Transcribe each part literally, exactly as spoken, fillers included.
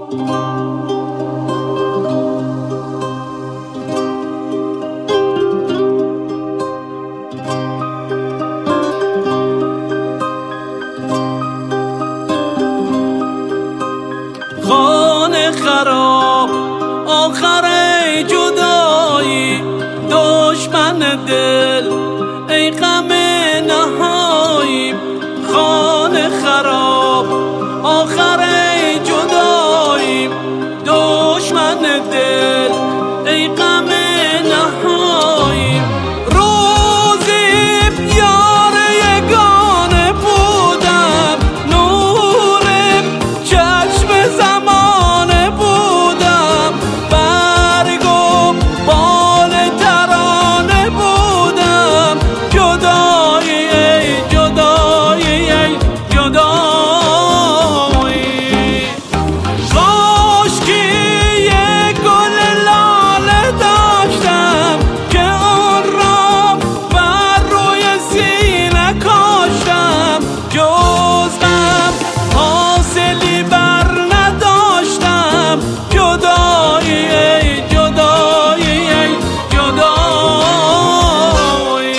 خانه خراب آخر جدایی، دشمن دل ای غم نهایی. خانه خراب آخر جدایی، دشمن دل ای غم نهایی. روزی یار یگانه بودم، نور چشم زمانه بودم، برگ و بال ترانه بودم. جدایی ای جدایی ای جدایی. کاشکی یک گل لاله داشتم که آن را بر روی سینه کاشتم. جز غم حاصلی بر نداشتم. جدایی ای جدایی ای جدایی.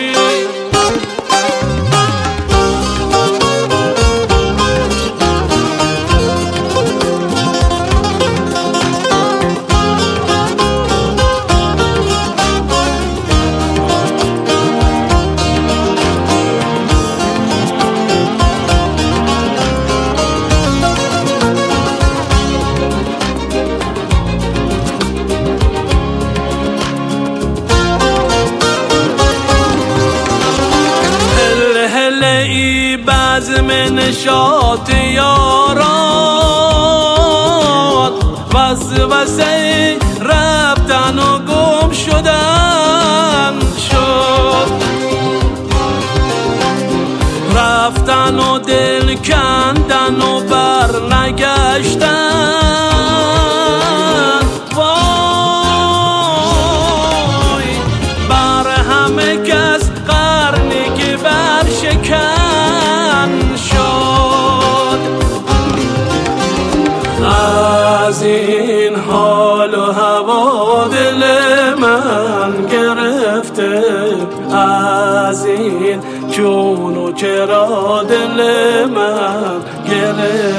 ای بزم نشاط یاران، وسوسه رفتن و گم شدن شد. رفتن و دل کندن و بر نگشتن. وای بر همه کس قرنی که بر شکن شد. از این حال و هوا دل من گرفته، از این چون و چرا دل من گرفته.